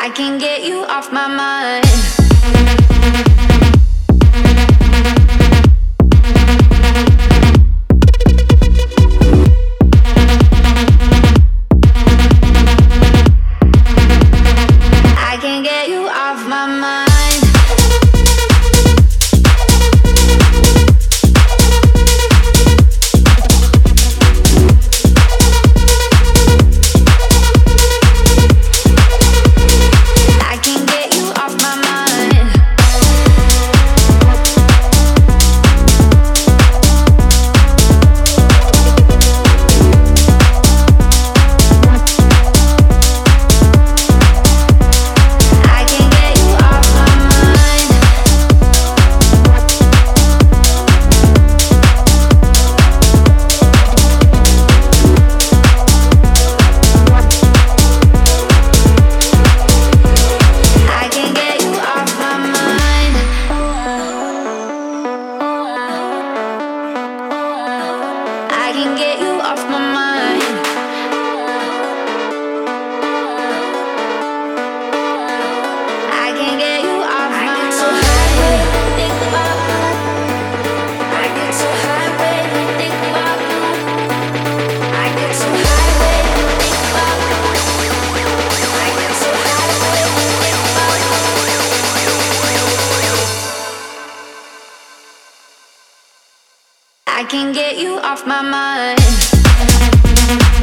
I can get you off my mind. I can get you off my mind. I can get you off my mind. I can get you off my mind. So high when you think about me. I get so high when you think about me. I get so high when you think about me. I get so high when you think about me. I can get you off my mind.